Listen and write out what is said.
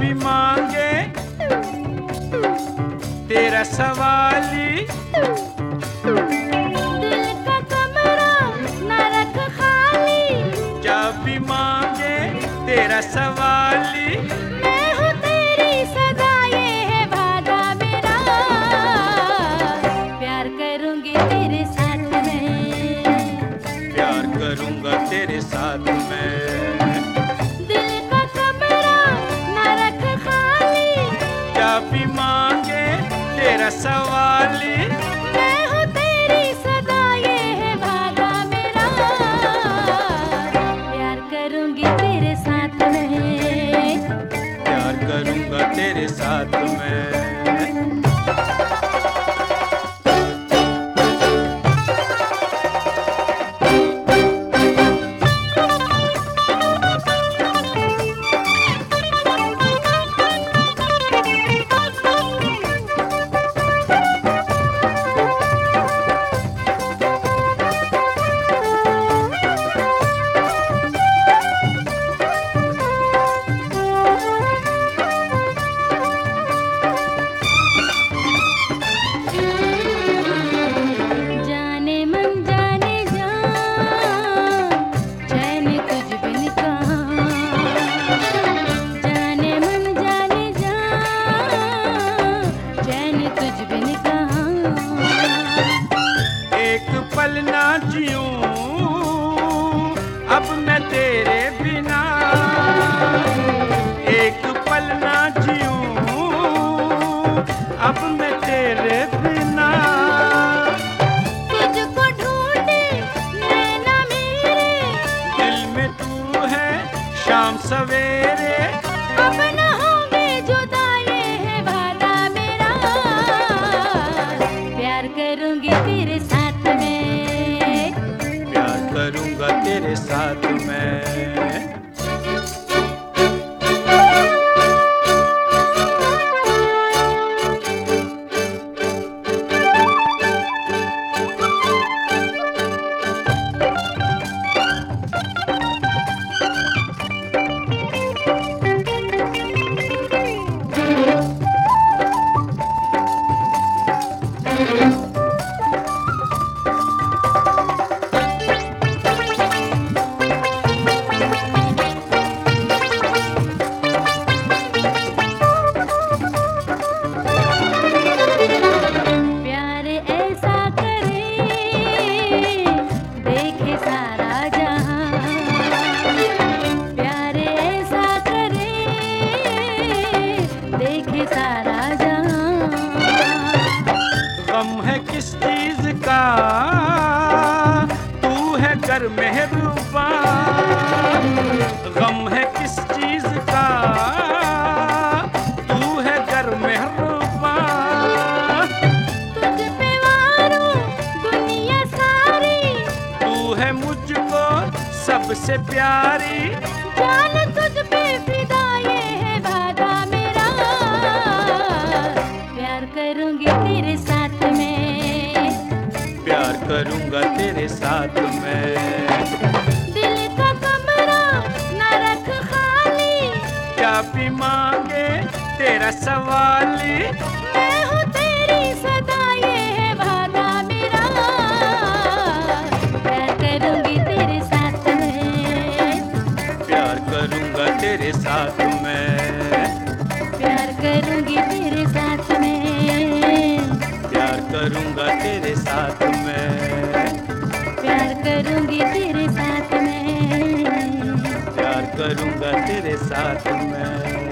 भी मांगे तेरा सवाली, दिल का कमरा न रख खाली, जब भी मांगे तेरा सवाली। मैं हूँ तेरी सदा, ये है वादा मेरा, प्यार करूंगी तेरे साथ में, प्यार करूंगा तेरे साथ में। दिल का कमरा न रख खाली, जब भी मांगे तेरा सवाली, मैं हूँ तेरी सदा, ये है वादा मेरा, प्यार करूंगी तेरे साथ में, प्यार करूंगा तेरे साथ में। जाने मन जाने जान, चैन तुझ बिन कहाँ, जाने मन जाने जान, चैन तुझ बिन कहाँ। एक पल ना जीऊं अब मैं तेरे बिना, एक पल ना जीऊं अब मैं तेरे बिना। तुझको ढूंढे नैना मेरे, दिल में तू है शाम सवेरे, अब न होंगे जुदा, ये है वादा मेरा, प्यार करूंगी तेरे साथ में, प्यार करूंगा तेरे साथ में। प्यार ऐसा करे देखे सारा जहां, प्यार ऐसा करे देखे सारा जहां। गम है किस चीज का तू है कर मेहरबा, गम है किस चीज का तू है कर मेहरबा। तुझ पे वारूं दुनिया सारी, तू है मुझको सबसे प्यारी, जान तुझ पे फिदा, ये है वादा मेरा, प्यार करूंगी तेरे साथ में, प्यार करूंगा तेरे साथ में। दिल का कमरा न रख खाली, क्या भी मांगे तेरा सवाली, मैं हूँ तेरी सदा, ये है वादा मेरा, प्यार करूंगी तेरे साथ में, प्यार करूंगा तेरे साथ में। प्यार करूंगी तेरे साथ में, प्यार करूंगा तेरे साथ में। प्यार करूंगी तेरे साथ में, प्यार करूंगा तेरे साथ में।